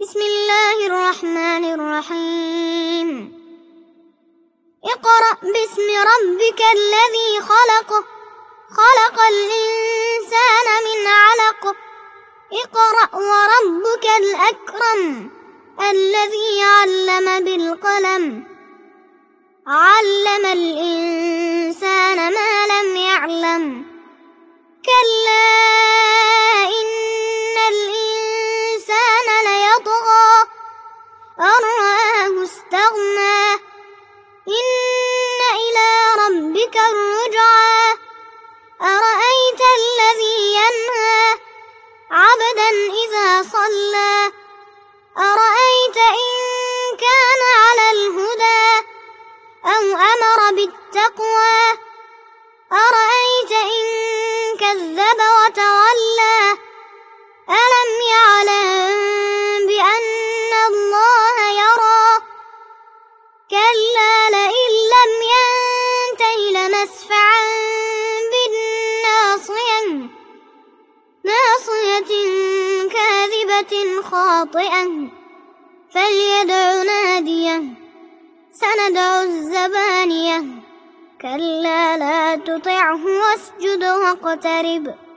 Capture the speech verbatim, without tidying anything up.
بسم الله الرحمن الرحيم اقرأ باسم ربك الذي خلق خلق الإنسان من علق اقرأ وربك الأكرم الذي علم بالقلم علم الإنسان ما لم يعلم كلا إن الإنسان ليطغى أن رآه استغنى إن إلى ربك الرجعى أرأيت الذي ينهى عبدا إذا صلى أرأيت إن كان على الهدى أو أمر بالتقوى أرأيت إن كذب وتولى ألم يعلم بأن الله يرى كلا لئن لم ينته لنسفعا بالناصية ناصية كاذبة خاطئة فليدع ناديه سندع الزبانية كلا لا تطعه واسجد واقترب